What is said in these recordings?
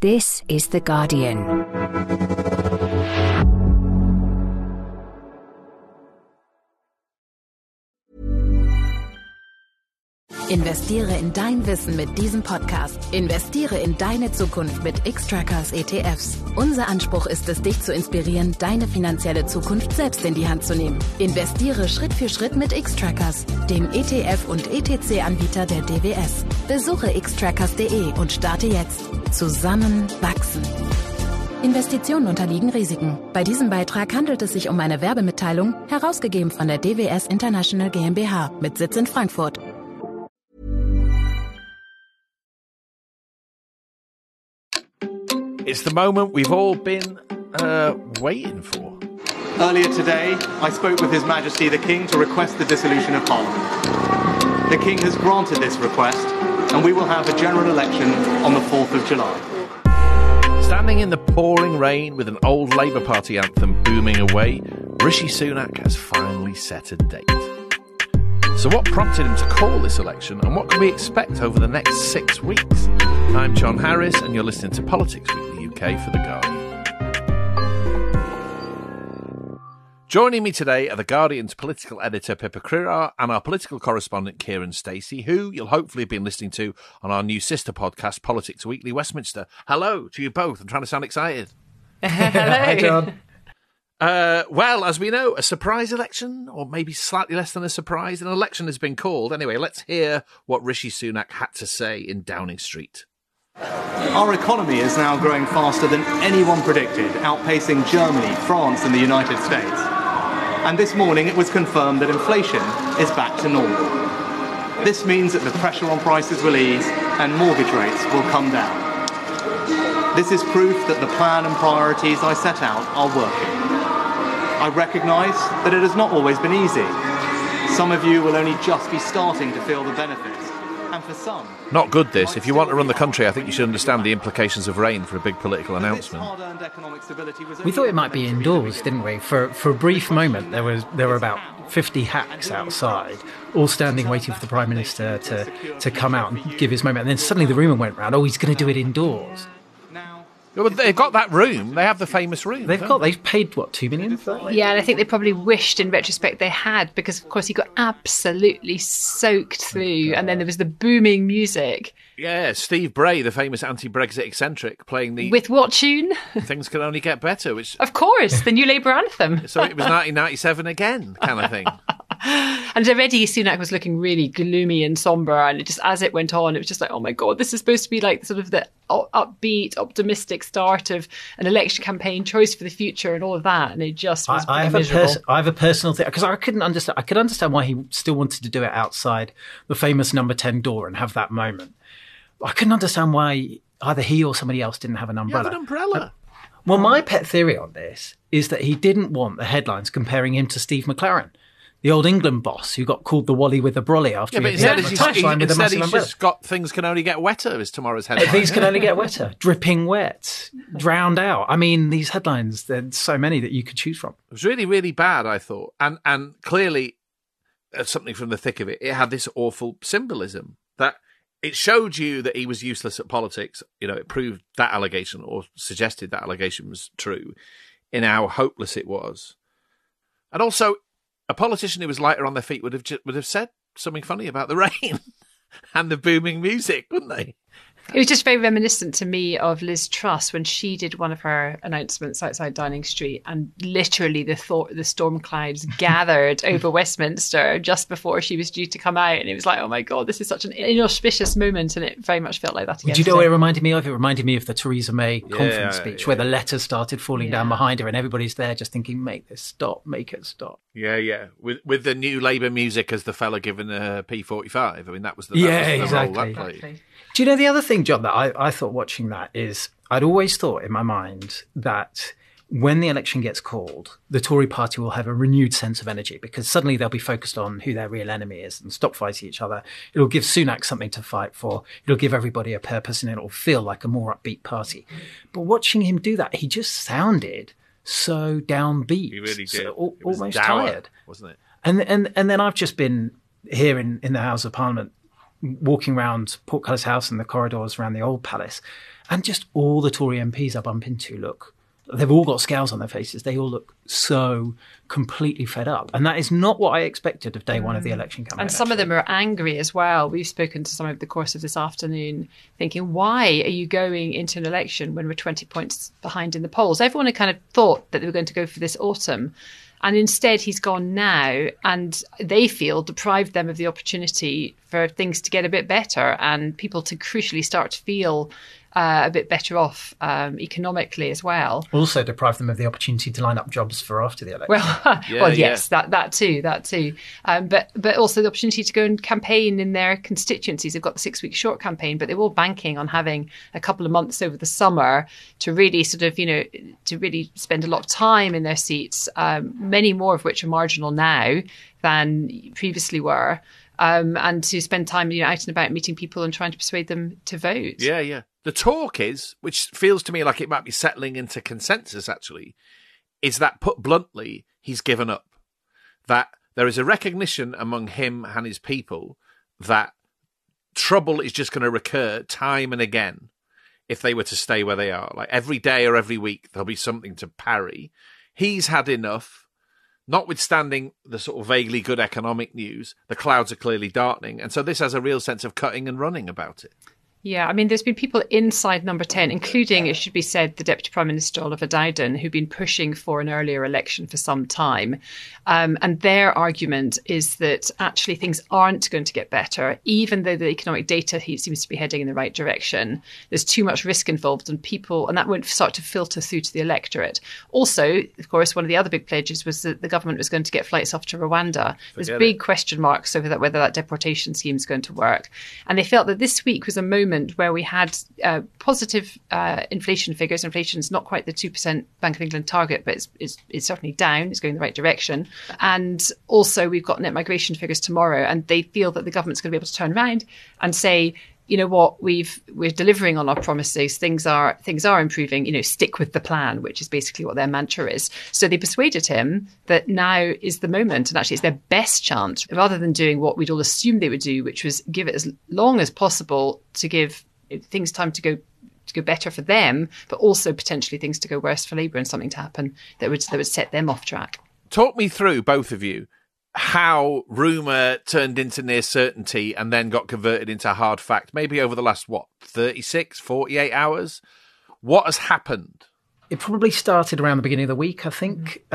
This is The Guardian. Investiere in dein Wissen mit diesem Podcast. Investiere in deine Zukunft mit Xtrackers ETFs. Unser Anspruch ist es, dich zu inspirieren, deine finanzielle Zukunft selbst in die Hand zu nehmen. Investiere Schritt für Schritt mit Xtrackers, dem ETF- und ETC-Anbieter der DWS. Besuche xtrackers.de und starte jetzt. Zusammen wachsen. Investitionen unterliegen Risiken. Bei diesem Beitrag handelt es sich um eine Werbemitteilung, herausgegeben von der DWS International GmbH mit Sitz in Frankfurt. It's the moment we've all been waiting for. Earlier today, I spoke with His Majesty the King to request the dissolution of Parliament. The King has granted this request, and we will have a general election on the 4th of July. Standing in the pouring rain with an old Labour Party anthem booming away, Rishi Sunak has finally set a date. So what prompted him to call this election, and what can we expect over the next 6 weeks? I'm John Harris, and you're listening to Politics Weekly UK for The Guardian. Joining me today are The Guardian's political editor Pippa Crerar and our political correspondent Kieran Stacey, who you'll hopefully have been listening to on our new sister podcast, Politics Weekly Westminster. Hello to you both. I'm trying to sound excited. Hello. Hi, John. Well, as we know, a surprise election, or maybe slightly less than a surprise, an election has been called. Anyway, let's hear what Rishi Sunak had to say in Downing Street. Our economy is now growing faster than anyone predicted, outpacing Germany, France and the United States. And this morning it was confirmed that inflation is back to normal. This means that the pressure on prices will ease and mortgage rates will come down. This is proof that the plan and priorities I set out are working. I recognise that it has not always been easy. Some of you will only just be starting to feel the benefits. And for some... Not good, this. If you want to run the country, I think you should understand the implications of rain for a big political announcement. We thought it might be indoors, didn't we? For a brief moment, there were about 50 hacks outside, all standing waiting for the Prime Minister to come out and give his moment. And then suddenly the rumour went round, he's going to do it indoors. Well, they've got that room. They have the famous room. They've paid, what, 2 million for that? Yeah, and I think they probably wished in retrospect they had, because of course he got absolutely soaked through, and then there was the booming music. Yeah, Steve Bray, the famous anti-Brexit eccentric, playing the... With what tune? Things Can Only Get Better, which... Of course, the new Labour anthem. So it was 1997 again, kind of thing. And already Sunak was looking really gloomy and sombre, and it just, as it went on, it was just like, oh my God, this is supposed to be like sort of the upbeat, optimistic start of an election campaign, choice for the future and all of that, and it just was miserable. I have a personal thing, because I could understand why he still wanted to do it outside the famous number 10 door and have that moment. I couldn't understand why either he or somebody else didn't have an umbrella. You have an umbrella. Well, my pet theory on this is that he didn't want the headlines comparing him to Steve McLaren, the old England boss who got called the Wally with a brolly after he instead he's just got Things Can Only Get Wetter as tomorrow's headline. Things Can Only Get Wetter, dripping wet, drowned out. I mean, these headlines, there's so many that you could choose from. It was really, really bad, I thought. And clearly, something from the thick of it, it had this awful symbolism that it showed you that he was useless at politics. You know, it proved that allegation, or suggested that allegation was true, in how hopeless it was. And also, a politician who was lighter on their feet would have said something funny about the rain and the booming music, wouldn't they? It was just very reminiscent to me of Liz Truss when she did one of her announcements outside Downing Street, and literally the storm clouds gathered over Westminster just before she was due to come out, and it was like, oh my God, this is such an inauspicious moment, and it very much felt like that again. Do you know what it reminded me of? It reminded me of the Theresa May conference speech where the letters started falling down behind her, and everybody's there just thinking, make this stop, make it stop. Yeah. With the new Labour music as the fella given a P45. I mean, that was the exactly. role that played. Do you know the other thing, John, that I thought watching that is I'd always thought in my mind that when the election gets called, the Tory party will have a renewed sense of energy because suddenly they'll be focused on who their real enemy is and stop fighting each other. It'll give Sunak something to fight for. It'll give everybody a purpose and it'll feel like a more upbeat party. But watching him do that, he just sounded so downbeat. He really did. So, almost dour, tired. Wasn't it? And then I've just been here in the House of Parliament walking around Portcullis House and the corridors around the old palace, and just all the Tory MPs I bump into they've all got scowls on their faces. They all look so completely fed up. And that is not what I expected of day one of the election campaign. And some of them are angry as well. We've spoken to some over the course of this afternoon thinking, why are you going into an election when we're 20 points behind in the polls? Everyone had kind of thought that they were going to go for this autumn. And instead, he's gone now, and they feel deprived them of the opportunity for things to get a bit better and people to crucially start to feel a bit better off economically as well. Also deprive them of the opportunity to line up jobs for after the election. Well, yes, that too. But also the opportunity to go and campaign in their constituencies. They've got the 6-week short campaign, but they're all banking on having a couple of months over the summer to really to really spend a lot of time in their seats, many more of which are marginal now than previously were. And to spend time, out and about meeting people and trying to persuade them to vote. Yeah. The talk is, which feels to me like it might be settling into consensus actually, is that put bluntly, he's given up. That there is a recognition among him and his people that trouble is just going to recur time and again if they were to stay where they are. Like every day or every week, there'll be something to parry. He's had enough. Notwithstanding the sort of vaguely good economic news, the clouds are clearly darkening. And so this has a real sense of cutting and running about it. Yeah, I mean, there's been people inside Number 10, including, it should be said, the Deputy Prime Minister, Oliver Dowden, who've been pushing for an earlier election for some time. And their argument is that actually things aren't going to get better, even though the economic data seems to be heading in the right direction. There's too much risk involved and that won't start to filter through to the electorate. Also, of course, one of the other big pledges was that the government was going to get flights off to Rwanda. There's big question marks over whether that deportation scheme is going to work. And they felt that this week was a moment where we had positive inflation figures. Inflation is not quite the 2% Bank of England target, but it's certainly down. It's going in the right direction. And also we've got net migration figures tomorrow, and they feel that the government's going to be able to turn around and say, you know what, we're delivering on our promises. Things are improving. Stick with the plan, which is basically what their mantra is. So they persuaded him that now is the moment, and actually it's their best chance, rather than doing what we'd all assumed they would do, which was give it as long as possible to give things time to go better for them, but also potentially things to go worse for Labour and something to happen that would set them off track. Talk me through, both of you, how rumour turned into near certainty and then got converted into hard fact, maybe over the last, 36, 48 hours? What has happened? It probably started around the beginning of the week, I think.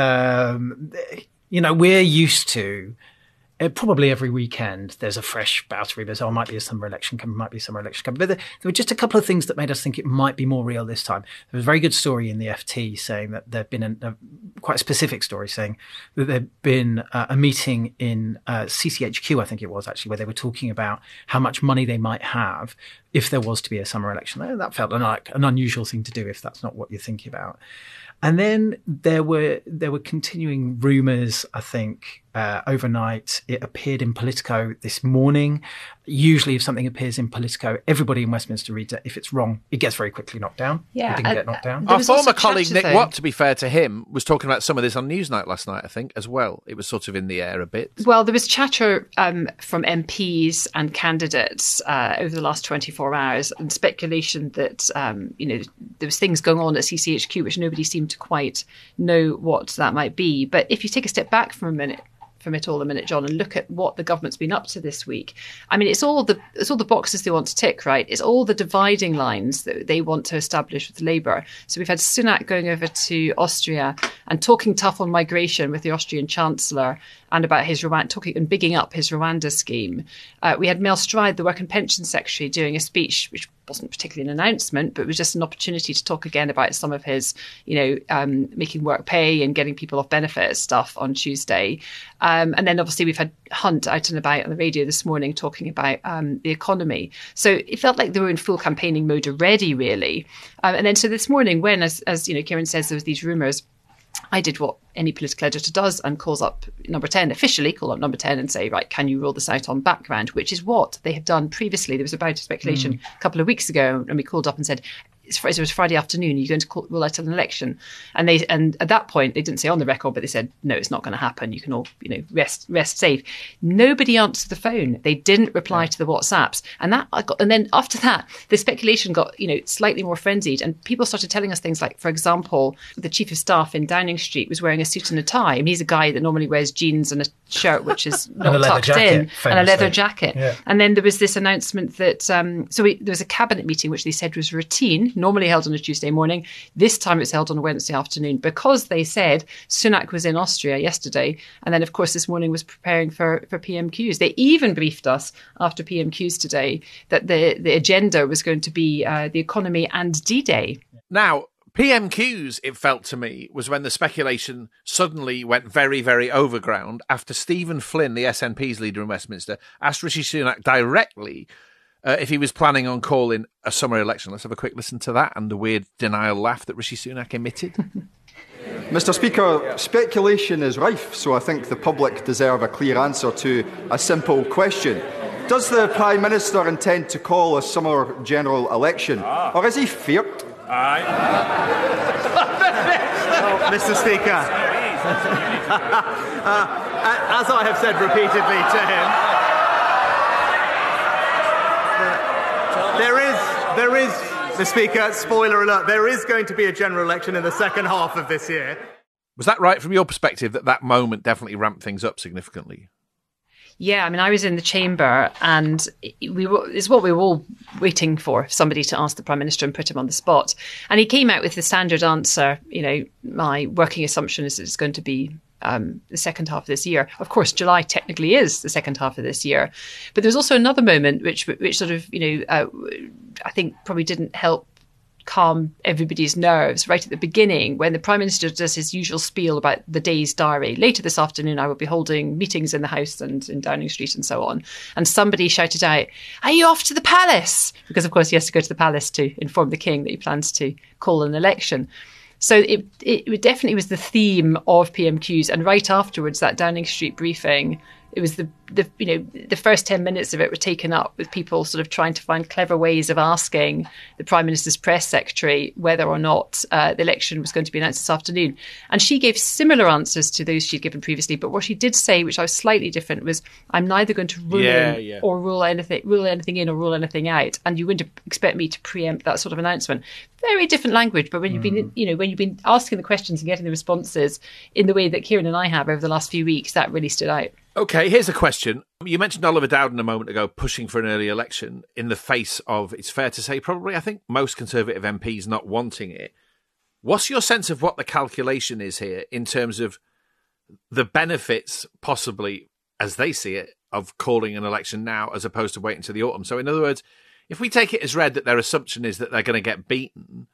We're used to probably every weekend there's a fresh bout of rumours. It might be a summer election coming, might be a summer election coming. But there were just a couple of things that made us think it might be more real this time. There was a very good story in the FT saying that there'd been quite a specific story saying that there'd been a meeting in CCHQ, I think it was actually, where they were talking about how much money they might have if there was to be a summer election. That felt like an unusual thing to do if that's not what you're thinking about. And then there were continuing rumours, I think, overnight. It appeared in Politico this morning. Usually if something appears in Politico, everybody in Westminster reads it. If it's wrong, it gets very quickly knocked down. Yeah, it didn't get knocked down. Our former colleague Nick Watt, to be fair to him, was talking about some of this on Newsnight last night, I think, as well. It was sort of in the air a bit. Well, there was chatter from MPs and candidates over the last 24 hours and speculation that, there was things going on at CCHQ which nobody seemed to quite know what that might be. But if you take a step back from it all a minute, John, and look at what the government's been up to this week. I mean, it's all the boxes they want to tick, right? It's all the dividing lines that they want to establish with Labour. So we've had Sunak going over to Austria and talking tough on migration with the Austrian Chancellor and about his talking and bigging up his Rwanda scheme. We had Mel Stride, the Work and Pension Secretary, doing a speech which wasn't particularly an announcement, but it was just an opportunity to talk again about some of his, making work pay and getting people off benefits stuff on Tuesday. And then obviously we've had Hunt out and about on the radio this morning talking about the economy. So it felt like they were in full campaigning mode already, really. And then so this morning, when, as Kieran says, there was these rumours, I did what any political editor does and calls up Number 10, officially call up Number 10 and say, right, can you roll this out on background, which is what they have done previously. There was about a speculation a couple of weeks ago and we called up and said, it was Friday afternoon, you're going to rule out an election. And at that point, they didn't say on the record, but they said, no, it's not going to happen. You can all, rest safe. Nobody answered the phone. They didn't reply to the WhatsApps. And then after that, the speculation got, slightly more frenzied. And people started telling us things like, for example, the chief of staff in Downing Street was wearing a suit and a tie. I mean, he's a guy that normally wears jeans and a shirt, which is not tucked in, and a leather jacket. Yeah. And then there was this announcement that, there was a cabinet meeting, which they said was routine, normally held on a Tuesday morning. This time it's held on a Wednesday afternoon because they said Sunak was in Austria yesterday. And then, of course, this morning was preparing for PMQs. They even briefed us after PMQs today that the agenda was going to be the economy and D-Day. Now, PMQs, it felt to me, was when the speculation suddenly went very, very overground after Stephen Flynn, the SNP's leader in Westminster, asked Rishi Sunak directly if he was planning on calling a summer election. Let's have a quick listen to that and the weird denial laugh that Rishi Sunak emitted. Mr. Speaker, speculation is rife, so I think the public deserve a clear answer to a simple question. Does the Prime Minister intend to call a summer general election, or is he feared? Aye. Mr. Speaker, as I have said repeatedly to him, there is, Mr. Speaker, spoiler alert, there is going to be a general election in the second half of this year. Was that right from your perspective, that moment definitely ramped things up significantly? Yeah, I mean, I was in the chamber and it's what we were all waiting for, somebody to ask the Prime Minister and put him on the spot. And he came out with the standard answer, my working assumption is it's going to be the second half of this year. Of course, July technically is the second half of this year. But there's also another moment which sort of, I think probably didn't help calm everybody's nerves right at the beginning when the Prime Minister does his usual spiel about the day's diary. Later this afternoon, I will be holding meetings in the House and in Downing Street and so on. And somebody shouted out, "Are you off to the palace?" Because, of course, he has to go to the palace to inform the King that he plans to call an election. So it definitely was the theme of PMQs. And right afterwards, that Downing Street briefing, it was the first 10 minutes of it were taken up with people sort of trying to find clever ways of asking the Prime Minister's press secretary whether or not the election was going to be announced this afternoon. And she gave similar answers to those she'd given previously. But what she did say, which I was slightly different, was, I'm neither going to rule in or rule anything in or rule anything out. And you wouldn't expect me to preempt that sort of announcement. Very different language. But when you've been, when you've been asking the questions and getting the responses in the way that Kieran and I have over the last few weeks, that really stood out. OK, here's a question. You mentioned Oliver Dowden a moment ago pushing for an early election in the face of, it's fair to say, probably, I think, most Conservative MPs not wanting it. What's your sense of what the calculation is here in terms of the benefits, possibly, as they see it, of calling an election now as opposed to waiting until the autumn? So in other words, if we take it as read that their assumption is that they're going to get beaten,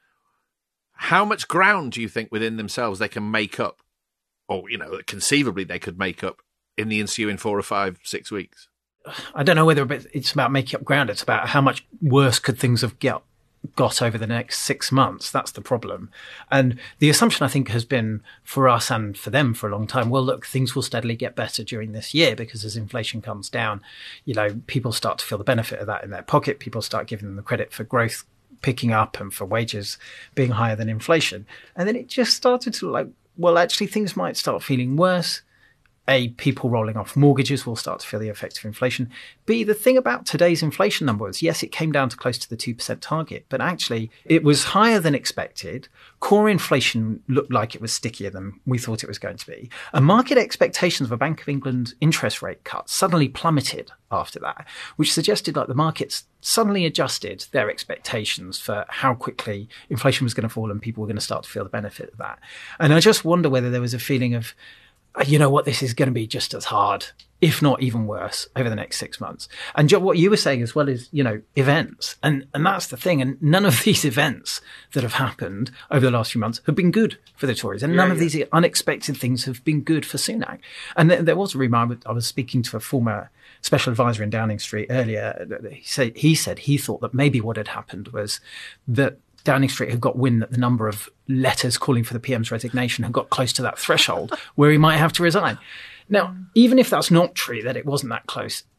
how much ground do you think within themselves they can make up, or, conceivably they could make up in the ensuing 4 or 5, 6 weeks? I don't know whether it's about making up ground. It's about how much worse could things have got over the next 6 months. That's the problem. And the assumption, I think, has been for us and for them for a long time, well, look, things will steadily get better during this year because as inflation comes down, people start to feel the benefit of that in their pocket. People start giving them the credit for growth picking up and for wages being higher than inflation. And then it just started to look like, well, actually, things might start feeling worse. A, people rolling off mortgages will start to feel the effects of inflation. B, the thing about today's inflation number was, yes, it came down to close to the 2% target, but actually it was higher than expected. Core inflation looked like it was stickier than we thought it was going to be. And market expectations of a Bank of England interest rate cut suddenly plummeted after that, which suggested like the markets suddenly adjusted their expectations for how quickly inflation was going to fall and people were going to start to feel the benefit of that. And I just wonder whether there was a feeling of, this is going to be just as hard, if not even worse, over the next 6 months. And what you were saying as well is, events. And that's the thing. And none of these events that have happened over the last few months have been good for the Tories. And none of these unexpected things have been good for Sunak. And there was a rumor, I was speaking to a former special advisor in Downing Street earlier. He said he thought that maybe what had happened was that Downing Street had got wind that the number of letters calling for the PM's resignation had got close to that threshold where he might have to resign. Now, even if that's not true, that it wasn't that close,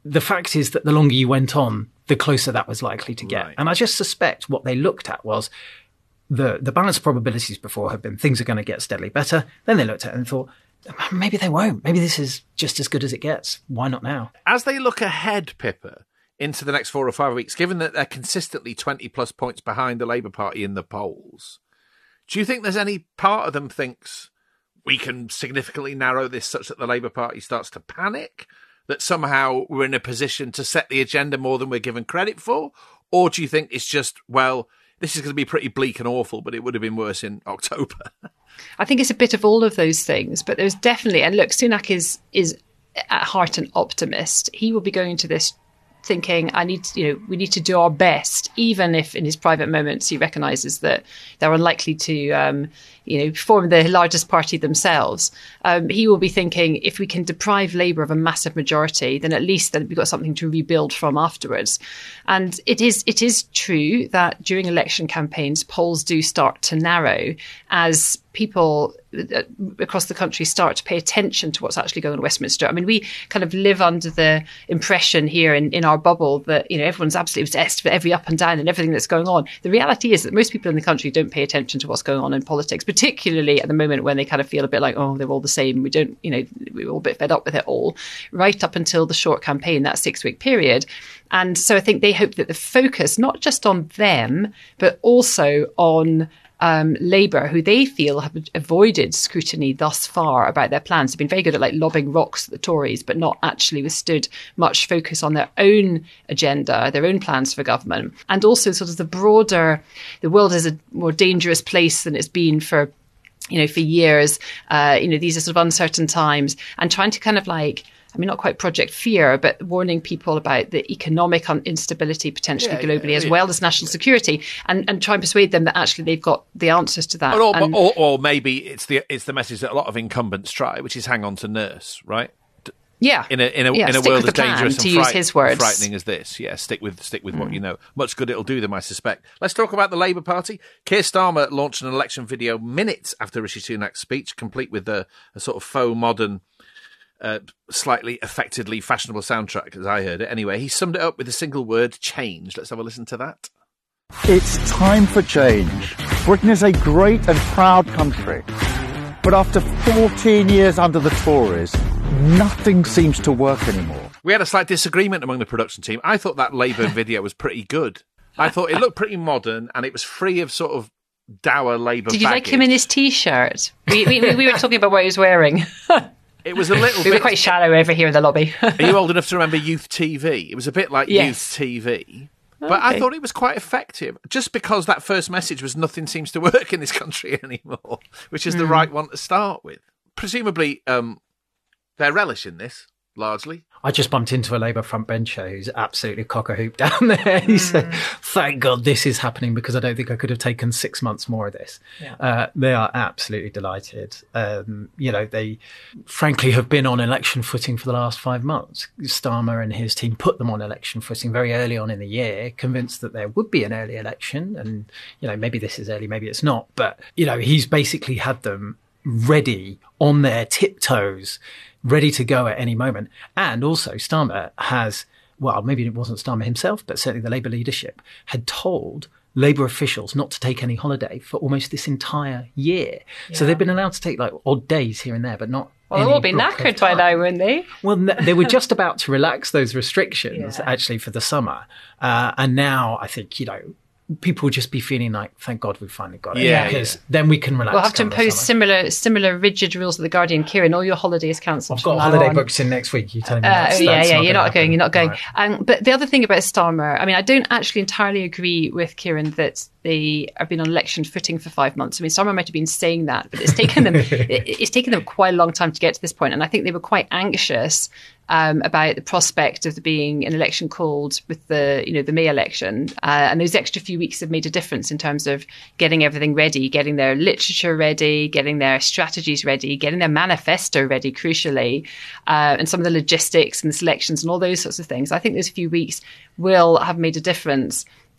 the fact is that the longer you went on, the closer that was likely to get. Right. And I just suspect what they looked at was the balance of probabilities before had been things are going to get steadily better. Then they looked at it and thought, maybe they won't. Maybe this is just as good as it gets. Why not now? As they look ahead, Pippa, into the next 4 or 5 weeks, given that they're consistently 20 plus points behind the Labour Party in the polls, do you think there's any part of them thinks we can significantly narrow this such that the Labour Party starts to panic? That somehow we're in a position to set the agenda more than we're given credit for? Or do you think it's just, well, this is going to be pretty bleak and awful, but it would have been worse in October? I think it's a bit of all of those things, but there's definitely, and look, Sunak is at heart an optimist. He will be going into this thinking, we need to do our best, even if in his private moments he recognises that they're unlikely to, form the largest party themselves. He will be thinking, if we can deprive Labour of a massive majority, then at least then we've got something to rebuild from afterwards. And it is true that during election campaigns, polls do start to narrow as people across the country start to pay attention to what's actually going on in Westminster. I mean, we kind of live under the impression here in our bubble that, everyone's absolutely obsessed with every up and down and everything that's going on. The reality is that most people in the country don't pay attention to what's going on in politics, particularly at the moment when they kind of feel a bit like, oh, they're all the same. We don't, we're all a bit fed up with it all, right up until the short campaign, that 6-week period. And so I think they hope that the focus, not just on them, but also on Labour, who they feel have avoided scrutiny thus far about their plans. They've been very good at lobbing rocks at the Tories, but not actually withstood much focus on their own agenda, their own plans for government. And also sort of the world is a more dangerous place than it's been for years. These are sort of uncertain times, and trying to kind of not quite Project Fear, but warning people about the economic instability potentially globally, as well as national security, and try and persuade them that actually they've got the answers to that. Or maybe it's the message that a lot of incumbents try, which is hang on to nurse, right? Yeah, in a world as dangerous and frightening as this, stick with what you know. Much good it'll do them, I suspect. Let's talk about the Labour Party. Keir Starmer launched an election video minutes after Rishi Sunak's speech, complete with a sort of faux modern, slightly affectedly fashionable soundtrack, as I heard it. Anyway, he summed it up with a single word: change. Let's have a listen to that. It's time for change. Britain is a great and proud country, but after 14 years under the Tories, nothing seems to work anymore. We had a slight disagreement among the production team. I thought that Labour video was pretty good. I thought it looked pretty modern, and it was free of sort of dour Labour Did you baggage. like him in his T-shirt? We were talking about what he was wearing. It was a little bit... We were quite shallow over here in the lobby. Are you old enough to remember Youth TV? It was a bit like Youth TV. But I thought it was quite effective, just because that first message was nothing seems to work in this country anymore, which is the right one to start with. Presumably, they're relishing this, largely. I just bumped into a Labour front bencher who's absolutely cock-a-hoop down there. He said, thank God this is happening, because I don't think I could have taken 6 months more of this. Yeah. They are absolutely delighted. They frankly have been on election footing for the last 5 months. Starmer and his team put them on election footing very early on in the year, convinced that there would be an early election. And, maybe this is early, maybe it's not. But, he's basically had them ready on their tiptoes, ready to go at any moment. And also Starmer has, well, maybe it wasn't Starmer himself, but certainly the Labour leadership had told Labour officials not to take any holiday for almost this entire year. Yeah. So they've been allowed to take odd days here and there, but not they'll all be knackered by now, won't they? Well, they were just about to relax those restrictions actually for the summer. And now I think, people will just be feeling like, thank God we've finally got it. Because then we can relax. We'll have to impose similar rigid rules at the Guardian. Kieran, all your holidays cancelled. I've got holiday books in next week. You're telling me you're not going. Right. But the other thing about Starmer, I don't actually entirely agree with Kieran that they have been on election footing for 5 months. Starmer might have been saying that, but it's taken them quite a long time to get to this point. And I think they were quite anxious about the prospect of there being an election called with the May election, and those extra few weeks have made a difference in terms of getting everything ready, getting their literature ready, getting their strategies ready, getting their manifesto ready, crucially, and some of the logistics and the selections and all those sorts of things. I think those few weeks will have made a difference.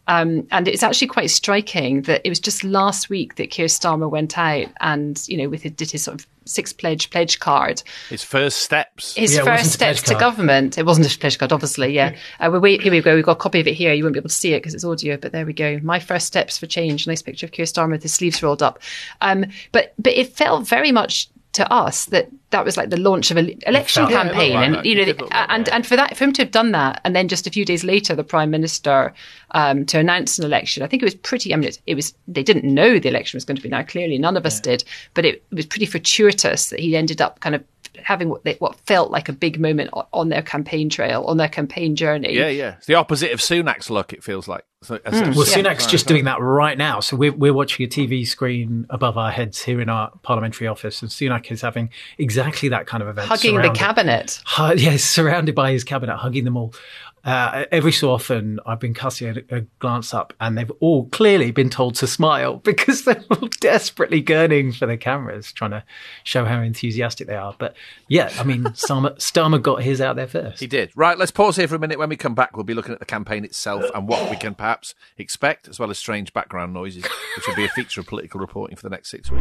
And it's actually quite striking that it was just last week that Keir Starmer went out and, did his sort of six pledge card. His first steps. His first steps to government. It wasn't a pledge card, obviously, yeah. Here we go. We've got a copy of it here. You won't be able to see it because it's audio, but there we go. My first steps for change. Nice picture of Keir Starmer with his sleeves rolled up. But it felt very much to us that was like the launch of an election campaign, and for him to have done that, and then just a few days later, the Prime Minister to announce an election. I think it was pretty. I mean, it was. They didn't know the election was going to be now. Clearly, none of us did, but it was pretty fortuitous that he ended up kind of having what felt like a big moment on their campaign trail, on their campaign journey. Yeah. It's the opposite of Sunak's luck, it feels like. Sunak's just doing that right now. So we're watching a TV screen above our heads here in our parliamentary office, and Sunak is having exactly that kind of event. Hugging the cabinet. Yes, surrounded by his cabinet, hugging them all. Every so often, I've been casting a glance up, and they've all clearly been told to smile because they're all desperately gurning for the cameras, trying to show how enthusiastic they are. But yeah, I mean, Starmer got his out there first. He did. Right, let's pause here for a minute. When we come back, we'll be looking at the campaign itself and what we can perhaps expect, as well as strange background noises, which will be a feature of political reporting for the next 6 weeks.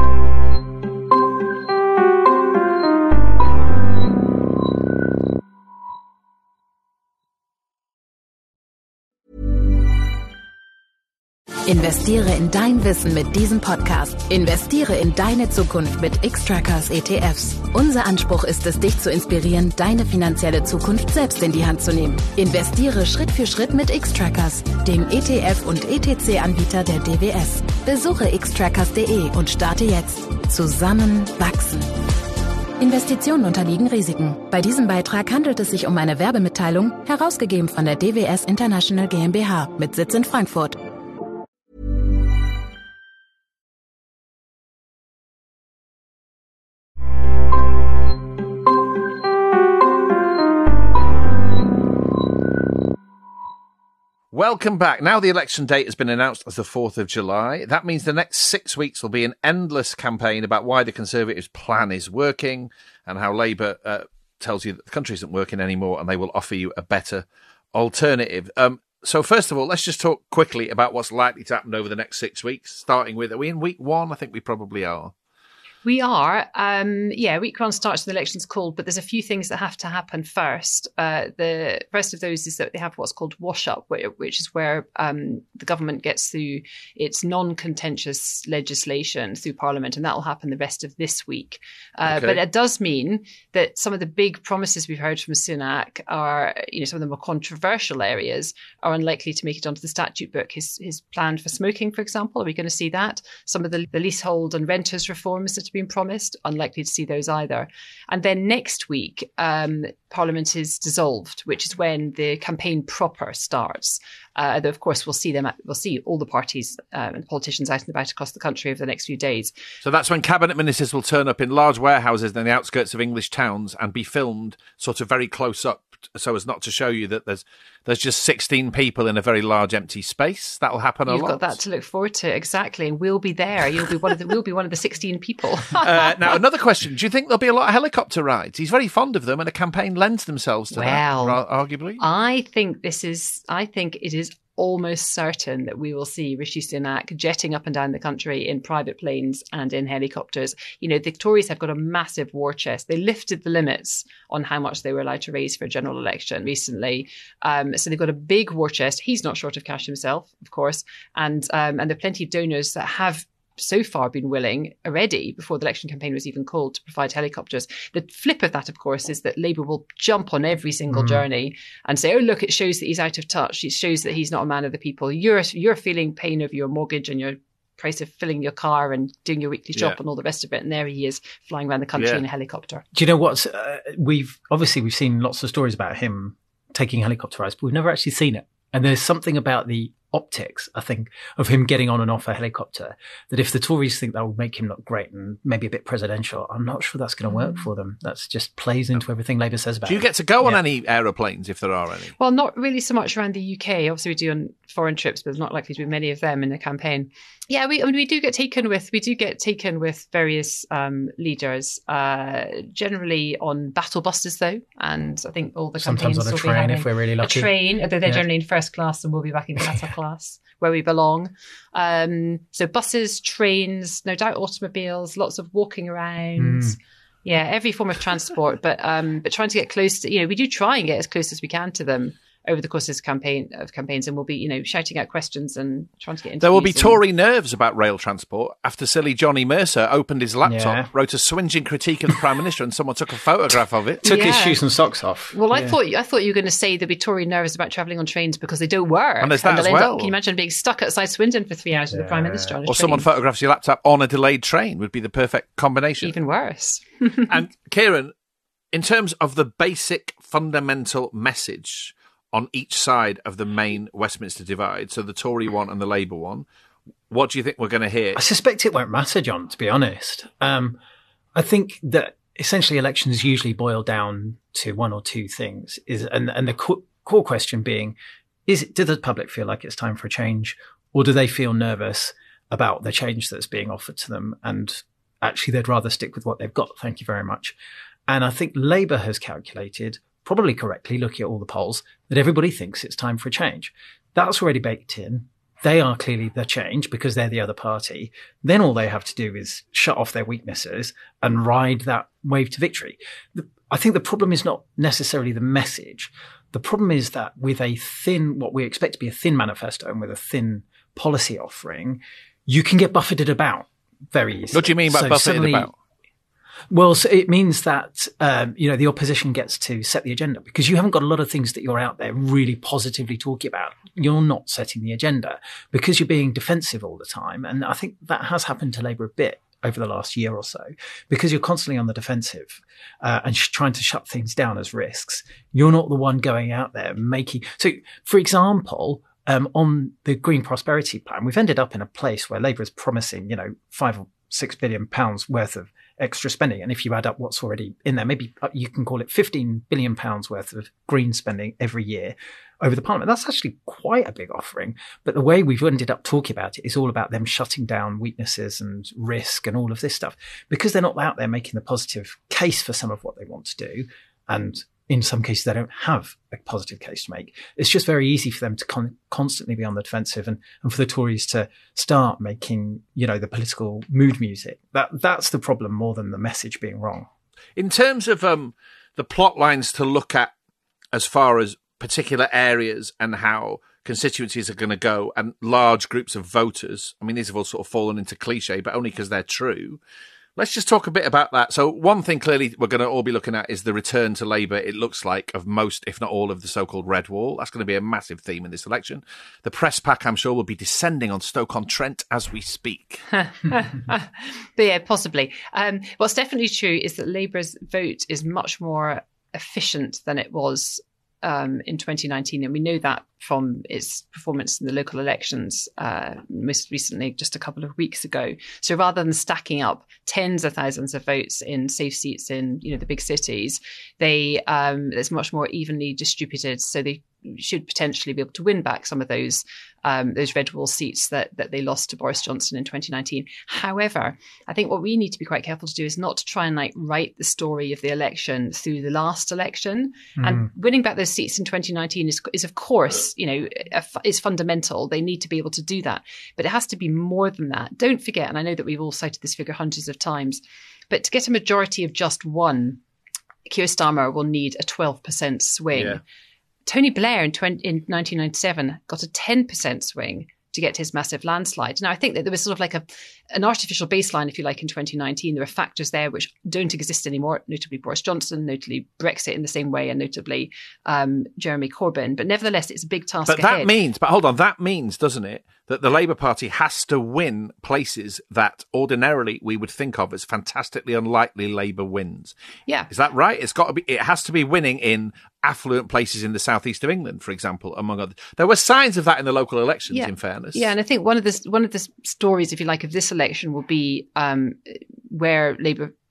Investiere in dein Wissen mit diesem Podcast. Investiere in deine Zukunft mit Xtrackers ETFs. Unser Anspruch ist es, dich zu inspirieren, deine finanzielle Zukunft selbst in die Hand zu nehmen. Investiere Schritt für Schritt mit Xtrackers, dem ETF- und ETC-Anbieter der DWS. Besuche xtrackers.de und starte jetzt. Zusammen wachsen. Investitionen unterliegen Risiken. Bei diesem Beitrag handelt es sich um eine Werbemitteilung, herausgegeben von der DWS International GmbH mit Sitz in Frankfurt. Welcome back. Now the election date has been announced as the 4th of July. That means the next 6 weeks will be an endless campaign about why the Conservatives' plan is working and how Labour tells you that the country isn't working anymore and they will offer you a better alternative. So first of all, let's just talk quickly about what's likely to happen over the next 6 weeks, starting with, are we in week 1? I think we probably are. We are. Week 1 starts with elections called, but there's a few things that have to happen first. The first of those is that they have what's called wash-up, which is where the government gets through its non-contentious legislation through Parliament, and that will happen the rest of this week. But it does mean that some of the big promises we've heard from Sunak are, some of the more controversial areas are unlikely to make it onto the statute book. His plan for smoking, for example, are we going to see that? Some of the leasehold and renters reforms that been promised, unlikely to see those either. And then next week, Parliament is dissolved, which is when the campaign proper starts. Though, of course, we'll see all the parties and politicians out and about across the country over the next few days. So that's when cabinet ministers will turn up in large warehouses in the outskirts of English towns and be filmed sort of very close up, so as not to show you that there's just 16 people in a very large empty space. That'll happen a lot. You've got that to look forward to, exactly, and we'll be there. We'll be one of the 16 people. Now, another question: do you think there'll be a lot of helicopter rides? He's very fond of them, and a campaign lends themselves to that. Arguably, I think it is almost certain that we will see Rishi Sunak jetting up and down the country in private planes and in helicopters. The Tories have got a massive war chest. They lifted the limits on how much they were allowed to raise for a general election recently. So they've got a big war chest. He's not short of cash himself, of course. And there are plenty of donors that have so far been willing already, before the election campaign was even called, to provide helicopters. The flip of that, of course, is that Labour will jump on every single journey and say, oh, look, it shows that he's out of touch. It shows that he's not a man of the people. You're feeling pain over your mortgage and your price of filling your car and doing your weekly job and all the rest of it. And there he is flying around the country in a helicopter. Do you know what? We've seen lots of stories about him taking helicopter rides, but we've never actually seen it. And there's something about the optics, I think, of him getting on and off a helicopter, that if the Tories think that will make him look great and maybe a bit presidential, I'm not sure that's going to work for them. That's just plays into everything Labour says about it. Do you get to go on any aeroplanes, if there are any? Well, not really so much around the UK. Obviously, we do on foreign trips, but there's not likely to be many of them in the campaign. Yeah, we do get taken with various leaders, generally on battle buses though, and I think all the campaigns sometimes on a train if we're really lucky. A train, they're generally in first class, and we'll be back in Qatar class, where we belong. So buses, trains, no doubt automobiles, lots of walking around. Yeah, every form of transport, but trying to get close to, we do try and get as close as we can to them over the course of campaigns, and we'll be, shouting out questions and trying to get into. There will be Tory nerves about rail transport after silly Johnny Mercer opened his laptop, wrote a swingeing critique of the Prime Minister, and someone took a photograph of it. Took his shoes and socks off. Well, I thought you were going to say there'd be Tory nerves about travelling on trains because they don't work. And there's that as well. Can you imagine being stuck outside Swindon for 3 hours with the Prime Minister on a Or train? someone photographs your laptop on a delayed train would be the perfect combination. Even worse. And Kieran, in terms of the basic fundamental message on each side of the main Westminster divide, so the Tory one and the Labour one, what do you think we're going to hear? I suspect it won't matter, John, to be honest. I think that essentially elections usually boil down to one or two things, and the core question being, do the public feel like it's time for a change, or do they feel nervous about the change that's being offered to them, and actually they'd rather stick with what they've got, thank you very much. And I think Labour has calculated, probably correctly, looking at all the polls, that everybody thinks it's time for a change. That's already baked in. They are clearly the change because they're the other party. Then all they have to do is shut off their weaknesses and ride that wave to victory. I think the problem is not necessarily the message. The problem is that with what we expect to be a thin manifesto and with a thin policy offering, you can get buffeted about very easily. What do you mean by buffeted about? Well, so it means that, the opposition gets to set the agenda because you haven't got a lot of things that you're out there really positively talking about. You're not setting the agenda because you're being defensive all the time. And I think that has happened to Labour a bit over the last year or so because you're constantly on the defensive and trying to shut things down as risks. You're not the one going out there So, for example, on the Green Prosperity Plan, we've ended up in a place where Labour is promising, £5 or £6 billion worth of extra spending. And if you add up what's already in there, maybe you can call it £15 billion worth of green spending every year over the Parliament. That's actually quite a big offering. But the way we've ended up talking about it is all about them shutting down weaknesses and risk and all of this stuff because they're not out there making the positive case for some of what they want to do. And in some cases, they don't have a positive case to make. It's just very easy for them to constantly be on the defensive and for the Tories to start making, the political mood music. That's the problem more than the message being wrong. In terms of the plot lines to look at as far as particular areas and how constituencies are going to go and large groups of voters, I mean, these have all sort of fallen into cliche, but only because they're true. Let's just talk a bit about that. So one thing clearly we're going to all be looking at is the return to Labour, it looks like, of most, if not all, of the so-called Red Wall. That's going to be a massive theme in this election. The press pack, I'm sure, will be descending on Stoke-on-Trent as we speak. But yeah, possibly. What's definitely true is that Labour's vote is much more efficient than it was in 2019. And we know that from its performance in the local elections, most recently, just a couple of weeks ago. So rather than stacking up tens of thousands of votes in safe seats in, the big cities, it's much more evenly distributed. So they should potentially be able to win back some of those Red Wall seats that they lost to Boris Johnson in 2019. However, I think what we need to be quite careful to do is not to try and write the story of the election through the last election. And winning back those seats in 2019 is of course, is fundamental. They need to be able to do that, but it has to be more than that. Don't forget, and I know that we've all cited this figure hundreds of times, but to get a majority of just one, Keir Starmer will need a 12% swing. Yeah. Tony Blair in 1997 got a 10% swing to get his massive landslide. Now, I think that there was sort of an artificial baseline, if you like, in 2019. There were factors there which don't exist anymore, notably Boris Johnson, notably Brexit in the same way, and notably Jeremy Corbyn. But nevertheless, it's a big task ahead. That means, doesn't it, that the Labour Party has to win places that ordinarily we would think of as fantastically unlikely Labour wins. Yeah. Is that right? It has to be winning in affluent places in the southeast of England, for example, among others. There were signs of that in the local elections, in fairness. Yeah, and I think one of the stories, if you like, of this election will be where Labour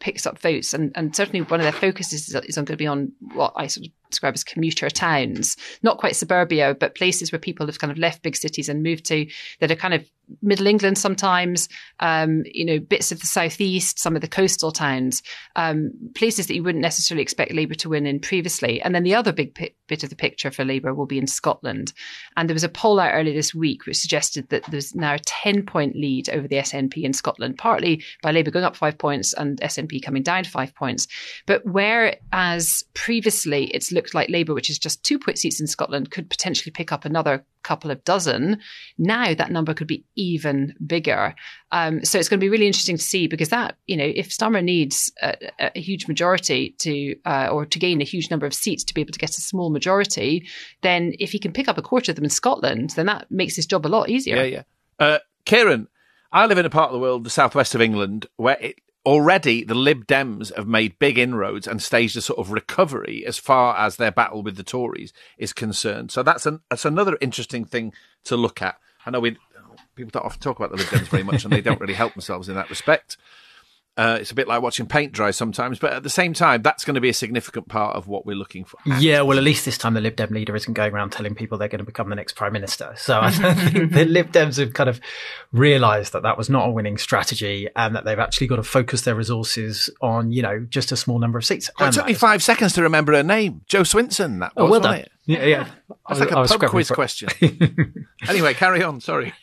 picks up votes, and certainly one of their focuses is going to be on what I sort of describe as commuter towns, not quite suburbia, but places where people have kind of left big cities and moved to, that are kind of middle England sometimes, bits of the southeast, some of the coastal towns, places that you wouldn't necessarily expect Labour to win in previously. And then the other big bit of the picture for Labour will be in Scotland. And there was a poll out earlier this week which suggested that there's now a 10-point lead over the SNP in Scotland, partly by Labour going up 5 points and SNP coming down 5 points. But whereas previously it's looked like Labour, which is just 2 point seats in Scotland, could potentially pick up another couple of dozen, now that number could be even bigger. So it's going to be really interesting to see, because that, if Starmer needs a huge majority or to gain a huge number of seats to be able to get a small majority, then if he can pick up a quarter of them in Scotland, then that makes his job a lot easier. Yeah. Kieran, I live in a part of the world, the southwest of England, where already the Lib Dems have made big inroads and staged a sort of recovery as far as their battle with the Tories is concerned. So that's another interesting thing to look at. I know people don't often talk about the Lib Dems very much, and they don't really help themselves in that respect. It's a bit like watching paint dry sometimes, but at the same time, that's going to be a significant part of what we're looking for. Yeah, well, at least this time the Lib Dem leader isn't going around telling people they're going to become the next Prime Minister. So I think the Lib Dems have kind of realised that was not a winning strategy, and that they've actually got to focus their resources on, just a small number of seats. It took me 5 seconds to remember her name. Jo Swinson, that was, well done. wasn't it? Yeah. That's like a pub quiz question. Anyway, carry on. Sorry.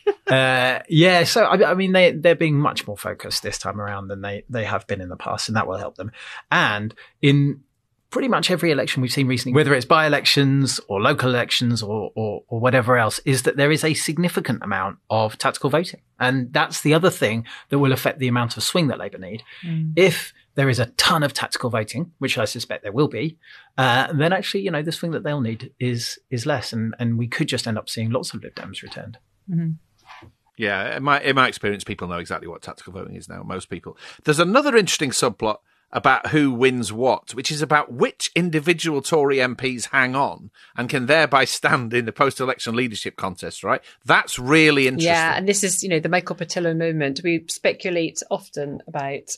So I mean, they're being much more focused this time around than they have been in the past, and that will help them. And in pretty much every election we've seen recently, whether it's by-elections or local elections or whatever else, is that there is a significant amount of tactical voting. And that's the other thing that will affect the amount of swing that Labour need. If there is a ton of tactical voting, which I suspect there will be, then actually, the swing that they'll need is less. And we could just end up seeing lots of Lib Dems returned. Mm-hmm. Yeah, in my experience, people know exactly what tactical voting is now, most people. There's another interesting subplot about who wins what, which is about which individual Tory MPs hang on and can thereby stand in the post-election leadership contest, right? That's really interesting. Yeah, and this is, the Michael Portillo moment. We speculate often about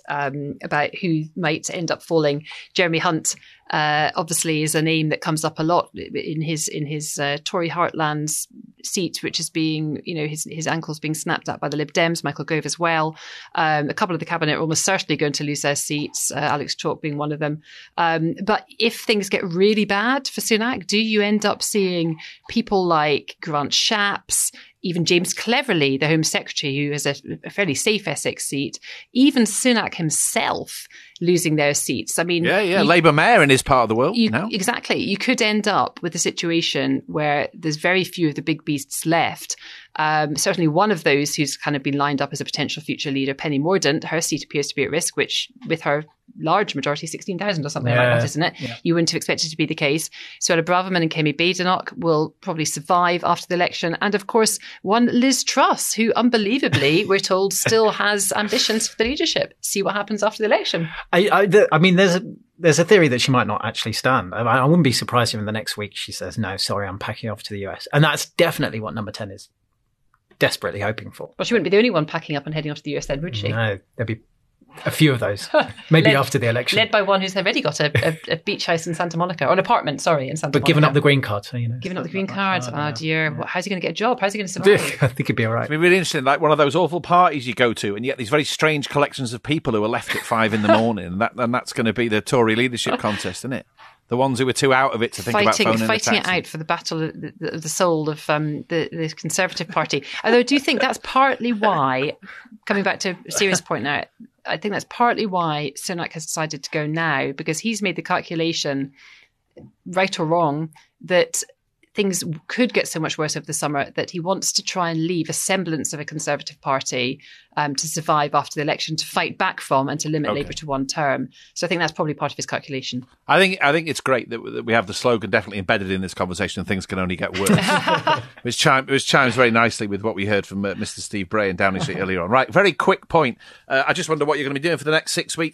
who might end up falling. Jeremy Hunt obviously is a name that comes up a lot in his Tory Heartlands seat, which is being, his ankles being snapped at by the Lib Dems. Michael Gove as well. A couple of the cabinet are almost certainly going to lose their seats. Alex Chalk being one of them. But if things get really bad for Sunak, do you end up seeing people like Grant Shapps, even James Cleverly, the Home Secretary, who has a fairly safe Essex seat, even Sunak himself losing their seats? I mean, Labour mayor in his part of the world. Exactly. You could end up with a situation where there's very few of the big beasts left. Certainly one of those who's kind of been lined up as a potential future leader, Penny Mordaunt, her seat appears to be at risk, which with her large majority, 16,000 or something like that, isn't it? Yeah. You wouldn't have expected it to be the case. Suella Braverman and Kemi Badenoch will probably survive after the election. And of course, one Liz Truss, who unbelievably, we're told, still has ambitions for the leadership. See what happens after the election. I mean, there's a theory that she might not actually stand. I wouldn't be surprised if in the next week she says, no, sorry, I'm packing off to the US. And that's definitely what Number 10 is desperately hoping for. Well, she wouldn't be the only one packing up and heading off to the US then, would she? No, there'd be a few of those, maybe after the election. Led by one who's already got a beach house in Santa Monica, or an apartment, in Santa Monica. But giving up the green card, so Giving up the green card, oh dear. Yeah. How's he going to get a job? How's he going to survive? I think he'd be all right. It'd be really interesting, like one of those awful parties you go to and you get these very strange collections of people who are left at 5 a.m, and that's going to be the Tory leadership contest, isn't it? The ones who were too out of it to think about phoning fighting it out for the battle of the soul of the Conservative Party. Although I do think that's partly why, coming back to a serious point now, I think that's partly why Sunak has decided to go now, because he's made the calculation, right or wrong, that things could get so much worse over the summer that he wants to try and leave a semblance of a Conservative Party to survive after the election, to fight back from and to limit Labour to one term. So I think that's probably part of his calculation. I think it's great that we have the slogan definitely embedded in this conversation, things can only get worse. Which chimes very nicely with what we heard from Mr. Steve Bray in Downing Street earlier on. Right, very quick point. I just wonder what you're going to be doing for the next 6 weeks.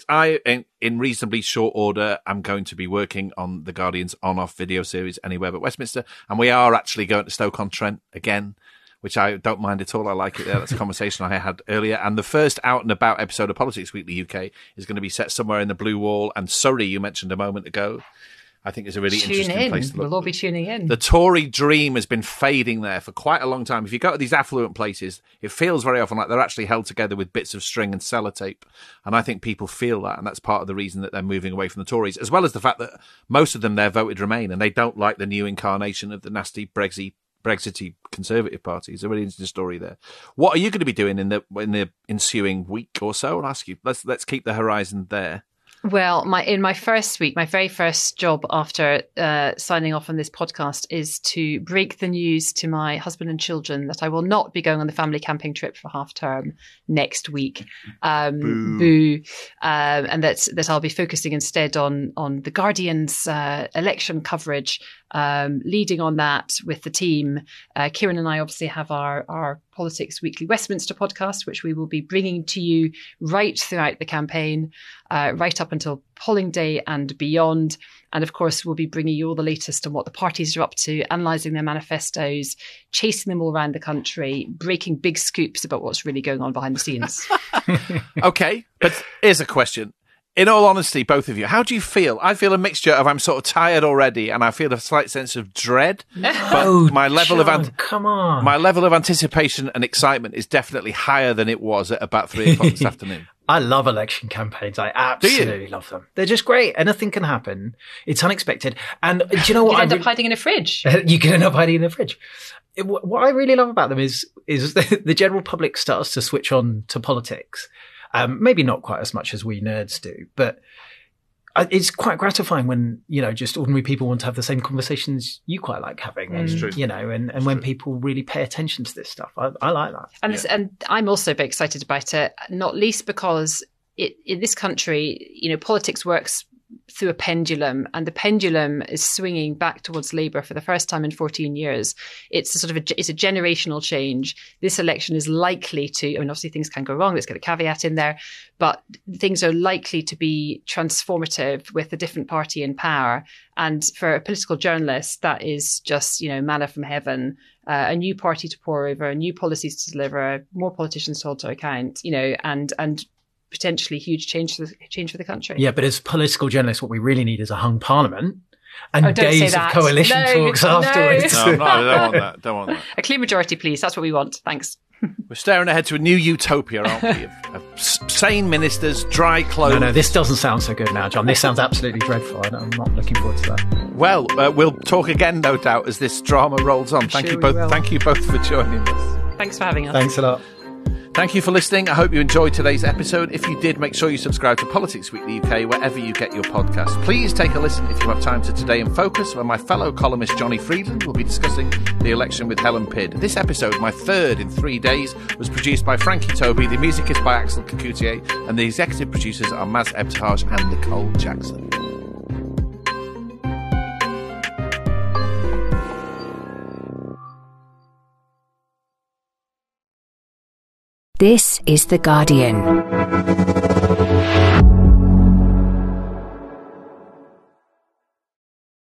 In reasonably short order, I'm going to be working on The Guardian's on-off video series Anywhere But Westminster, and we are actually going to Stoke-on-Trent again. which I don't mind at all. I like it there. That's a conversation I had earlier. And the first out and about episode of Politics Weekly UK is going to be set somewhere in the Blue Wall and Surrey, you mentioned a moment ago. I think it's a really interesting place to look. We'll all be tuning in. The Tory dream has been fading there for quite a long time. If you go to these affluent places, it feels very often like they're actually held together with bits of string and sellotape. And I think people feel that, and that's part of the reason that they're moving away from the Tories, as well as the fact that most of them there voted Remain, and they don't like the new incarnation of the nasty Brexity Conservative Party. It's a really interesting story there. What are you going to be doing in the ensuing week or so? I'll ask you. Let's keep the horizon there. Well, in my first week, my very first job after signing off on this podcast is to break the news to my husband and children that I will not be going on the family camping trip for half term next week. Boo. And that I'll be focusing instead on The Guardian's election coverage, leading on that with the team. Kieran and I obviously have our Politics Weekly Westminster podcast, which we will be bringing to you right throughout the campaign, right up until polling day and beyond. And of course, we'll be bringing you all the latest on what the parties are up to, analysing their manifestos, chasing them all around the country, breaking big scoops about what's really going on behind the scenes. Okay, but here's a question. In all honesty, both of you, how do you feel? I feel a mixture of I'm sort of tired already, and I feel a slight sense of dread. But my level my level of anticipation and excitement is definitely higher than it was at about 3 o'clock this afternoon. I love election campaigns. I absolutely love them. They're just great. Anything can happen. It's unexpected. And do you know what? You end up hiding in a fridge. You can end up hiding in a fridge. What I really love about them is the general public starts to switch on to politics. Maybe not quite as much as we nerds do, but it's quite gratifying when, just ordinary people want to have the same conversations you quite like having. That's true. And when people really pay attention to this stuff. I like that. And I'm also very excited about it, not least because in this country, politics works through a pendulum, and the pendulum is swinging back towards Labour for the first time in 14 years. It's it's a generational change. This election is likely to, obviously things can go wrong. Let's get a caveat in there, but things are likely to be transformative with a different party in power. And for a political journalist, that is just, manna from heaven. A new party to pour over, new policies to deliver, more politicians held to account, and potentially huge change for the country. Yeah, but as political journalists, what we really need is a hung parliament and days of coalition talks afterwards. No, I don't want that. A clear majority, please. That's what we want. Thanks. We're staring ahead to a new utopia, aren't we? Of sane ministers, dry clothes. No, this doesn't sound so good now, John. This sounds absolutely dreadful. I'm not looking forward to that. Well, we'll talk again, no doubt, as this drama rolls on. Thank you both for joining us. Thanks for having us. Thanks a lot. Thank you for listening. I hope you enjoyed today's episode. If you did, make sure you subscribe to Politics Weekly UK wherever you get your podcast. Please take a listen if you have time to Today in Focus, where my fellow columnist Johnny Friedland will be discussing the election with Helen Pidd. This episode, my third in 3 days, was produced by Frankie Toby, the music is by Axel Kacoutié, and the executive producers are Maz Ebtehaj and Nicole Jackson. This is The Guardian.